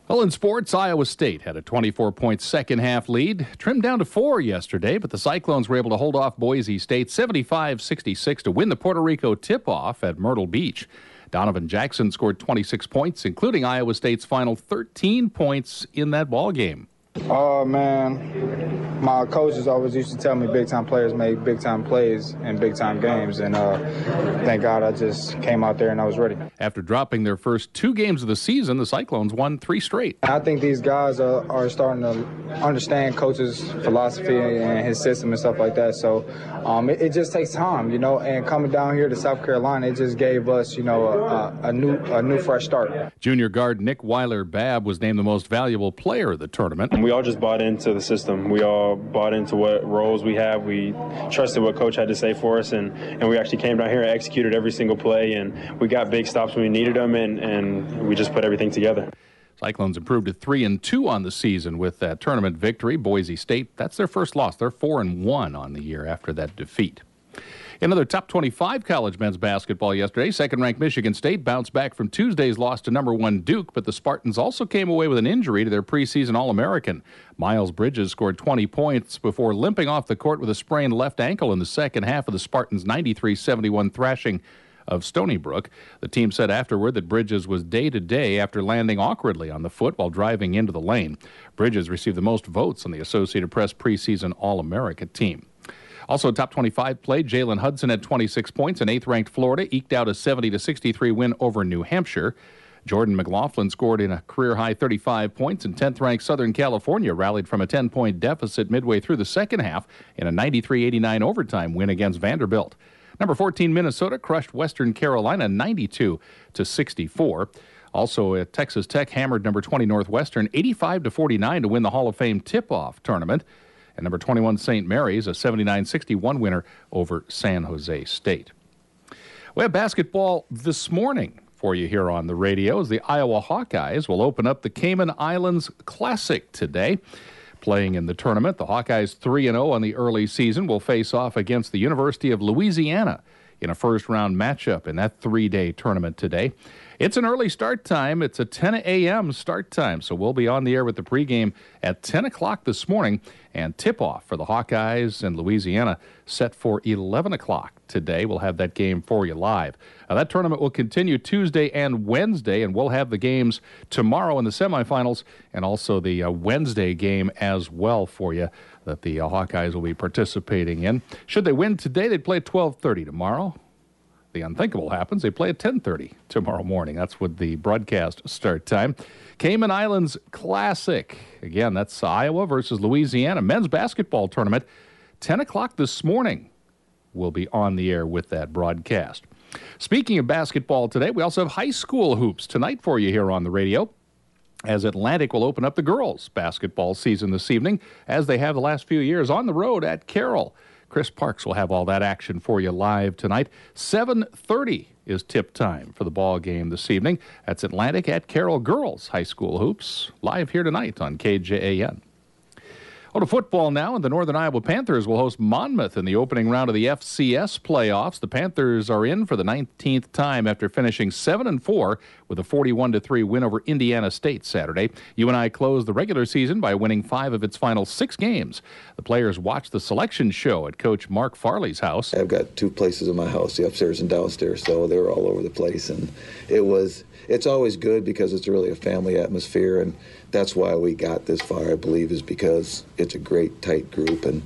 Well, in sports, Iowa State had a 24-point second-half lead, trimmed down to 4 yesterday, but the Cyclones were able to hold off Boise State 75-66 to win the Puerto Rico tip-off at Myrtle Beach. Donovan Jackson scored 26 points, including Iowa State's final 13 points in that ball game. Oh, man, my coaches always used to tell me big-time players make big-time plays in big-time games, and thank God I just came out there and I was ready. After dropping their first 2 games of the season, the Cyclones won 3 straight. I think these guys are starting to understand Coach's philosophy and his system and stuff like that, so it just takes time, and coming down here to South Carolina, it just gave us, a new fresh start. Junior guard Nick Weiler-Babb was named the most valuable player of the tournament. We all just bought into the system. We all bought into what roles we have. We trusted what Coach had to say for us, and we actually came down here and executed every single play, and we got big stops when we needed them, and we just put everything together. Cyclones improved to 3-2 on the season with that tournament victory. Boise State, that's their first loss. They're 4-1 on the year after that defeat. Another top 25 college men's basketball yesterday. Second-ranked Michigan State bounced back from Tuesday's loss to number 1 Duke, but the Spartans also came away with an injury to their preseason All-American. Miles Bridges scored 20 points before limping off the court with a sprained left ankle in the second half of the Spartans' 93-71 thrashing of Stony Brook. The team said afterward that Bridges was day-to-day after landing awkwardly on the foot while driving into the lane. Bridges received the most votes on the Associated Press preseason All-America team. Also, top 25 play, Jalen Hudson had 26 points, and 8th-ranked Florida eked out a 70-63 win over New Hampshire. Jordan McLaughlin scored in a career-high 35 points, and 10th-ranked Southern California rallied from a 10-point deficit midway through the second half in a 93-89 overtime win against Vanderbilt. Number 14 Minnesota crushed Western Carolina 92-64. Also, Texas Tech hammered number 20 Northwestern 85-49 to win the Hall of Fame tip-off tournament. And number 21 St. Mary's, a 79-61 winner over San Jose State. We have basketball this morning for you here on the radio as the Iowa Hawkeyes will open up the Cayman Islands Classic today. Playing in the tournament, the Hawkeyes 3-0 on the early season will face off against the University of Louisiana in a first-round matchup in that 3-day tournament today. It's an early start time. It's a 10 a.m. start time, so we'll be on the air with the pregame at 10 o'clock this morning, and tip-off for the Hawkeyes in Louisiana set for 11 o'clock today. We'll have that game for you live. Now, that tournament will continue Tuesday and Wednesday, and we'll have the games tomorrow in the semifinals and also the Wednesday game as well for you that the Hawkeyes will be participating in. Should they win today, they'd play at 12:30 tomorrow. The unthinkable happens. They play at 10:30 tomorrow morning. That's with the broadcast start time. Cayman Islands Classic. Again, that's Iowa versus Louisiana. Men's basketball tournament. 10 o'clock this morning. We'll be on the air with that broadcast. Speaking of basketball today, we also have high school hoops tonight for you here on the radio, as Atlantic will open up the girls' basketball season this evening, as they have the last few years on the road at Carroll. Chris Parks will have all that action for you live tonight. 7:30 is tip time for the ball game this evening. That's Atlantic at Carroll Girls High School Hoops, live here tonight on KJAN. To football now, and the Northern Iowa Panthers will host Monmouth in the opening round of the FCS playoffs. The Panthers are in for the 19th time after finishing 7-4 with a 41-3 win over Indiana State Saturday. UNI closed the regular season by winning 5 of its final 6 games. The players watched the selection show at Coach Mark Farley's house. I've got 2 places in my house, the upstairs and downstairs, so they were all over the place, and it's always good because it's really a family atmosphere, and that's why we got this far, I believe, is because it's a great, tight group, and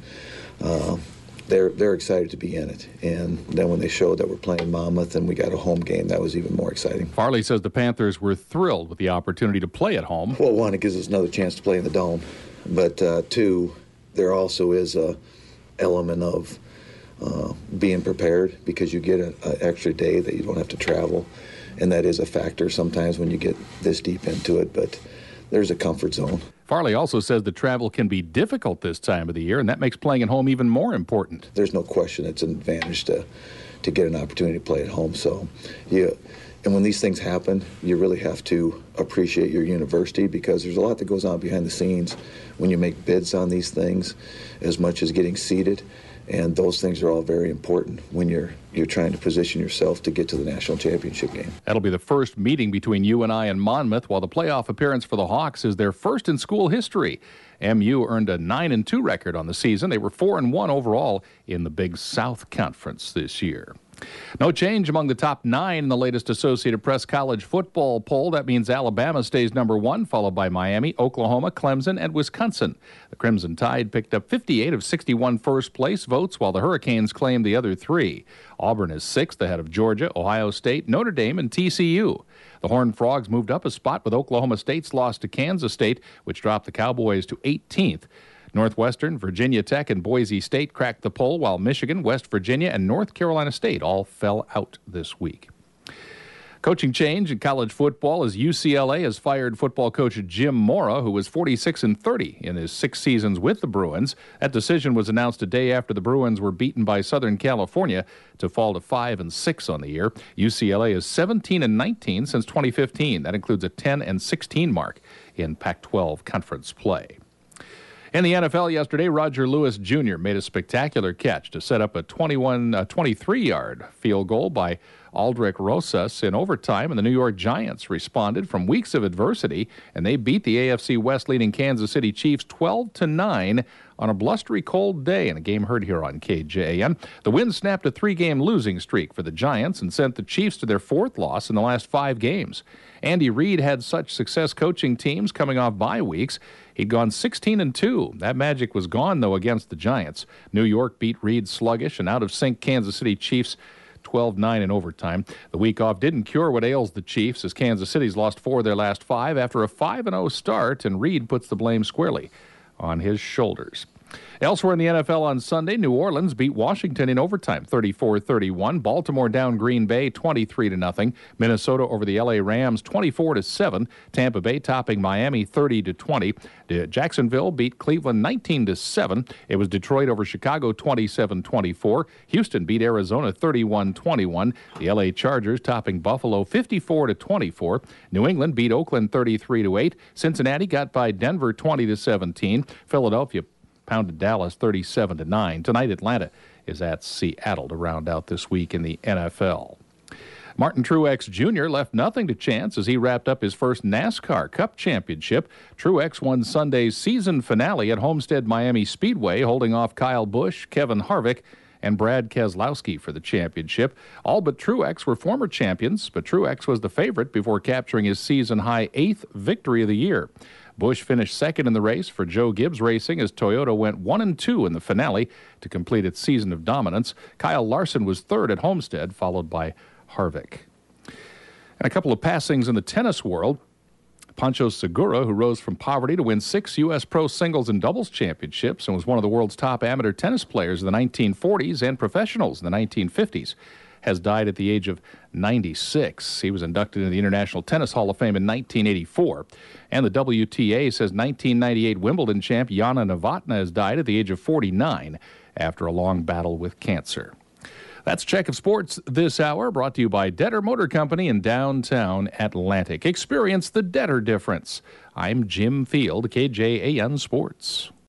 they're excited to be in it. And then when they showed that we're playing Monmouth and we got a home game, that was even more exciting. Farley says the Panthers were thrilled with the opportunity to play at home. Well, 1, it gives us another chance to play in the Dome, but 2, there also is a element of being prepared because you get an extra day that you don't have to travel, and that is a factor sometimes when you get this deep into it, but there's a comfort zone. Farley also says the travel can be difficult this time of the year, and that makes playing at home even more important. There's no question it's an advantage to get an opportunity to play at home. So, yeah, and when these things happen, you really have to appreciate your university because there's a lot that goes on behind the scenes when you make bids on these things, as much as getting seated. And those things are all very important when you're trying to position yourself to get to the national championship game. That'll be the first meeting between UNI and Monmouth, while the playoff appearance for the Hawks is their first in school history. MU earned a 9-2 record on the season. They were 4-1 overall in the Big South Conference this year. No change among the top 9 in the latest Associated Press college football poll. That means Alabama stays number 1, followed by Miami, Oklahoma, Clemson, and Wisconsin. The Crimson Tide picked up 58 of 61 first-place votes, while the Hurricanes claimed the other 3. Auburn is 6th, ahead of Georgia, Ohio State, Notre Dame, and TCU. The Horned Frogs moved up a spot with Oklahoma State's loss to Kansas State, which dropped the Cowboys to 18th. Northwestern, Virginia Tech, and Boise State cracked the poll, while Michigan, West Virginia, and North Carolina State all fell out this week. Coaching change in college football as UCLA has fired football coach Jim Mora, who was 46-30 in his 6 seasons with the Bruins. That decision was announced a day after the Bruins were beaten by Southern California to fall to 5-6 on the year. UCLA is 17-19 since 2015. That includes a 10-16 mark in Pac-12 conference play. In the NFL yesterday, Roger Lewis Jr. made a spectacular catch to set up a 23-yard field goal by Aldrich Rosas in overtime, and the New York Giants responded from weeks of adversity, and they beat the AFC West leading Kansas City Chiefs 12-9 on a blustery cold day in a game heard here on KJAN. The win snapped a 3-game losing streak for the Giants and sent the Chiefs to their 4th loss in the last 5 games. Andy Reid had such success coaching teams coming off bye weeks. He'd gone 16-2. That magic was gone, though, against the Giants. New York beat Reid's sluggish and out-of-sync Kansas City Chiefs 12-9 in overtime. The week off didn't cure what ails the Chiefs, as Kansas City's lost 4 of their last 5 after a 5-0 start, and Reid puts the blame squarely on his shoulders. Elsewhere in the NFL on Sunday, New Orleans beat Washington in overtime, 34-31. Baltimore down Green Bay, 23-0. Minnesota over the L.A. Rams, 24-7. Tampa Bay topping Miami, 30-20. Jacksonville beat Cleveland, 19-7. It was Detroit over Chicago, 27-24. Houston beat Arizona, 31-21. The L.A. Chargers topping Buffalo, 54-24. New England beat Oakland, 33-8. Cincinnati got by Denver, 20-17. Philadelphia pounded Dallas 37-9. Tonight, Atlanta is at Seattle to round out this week in the NFL. Martin Truex Jr. left nothing to chance as he wrapped up his first NASCAR Cup Championship. Truex won Sunday's season finale at Homestead Miami Speedway, holding off Kyle Busch, Kevin Harvick, and Brad Keselowski for the championship. All but Truex were former champions, but Truex was the favorite before capturing his season-high 8th victory of the year. Busch finished second in the race for Joe Gibbs Racing as Toyota went 1-2 in the finale to complete its season of dominance. Kyle Larson was third at Homestead, followed by Harvick. And a couple of passings in the tennis world. Pancho Segura, who rose from poverty to win 6 U.S. Pro Singles and Doubles championships and was one of the world's top amateur tennis players in the 1940s and professionals in the 1950s, has died at the age of 96. He was inducted into the International Tennis Hall of Fame in 1984. And the WTA says 1998 Wimbledon champ Yana Novotná has died at the age of 49 after a long battle with cancer. That's Check of Sports this hour, brought to you by Detter Motor Company in downtown Atlantic. Experience the Detter difference. I'm Jim Field, KJAN Sports.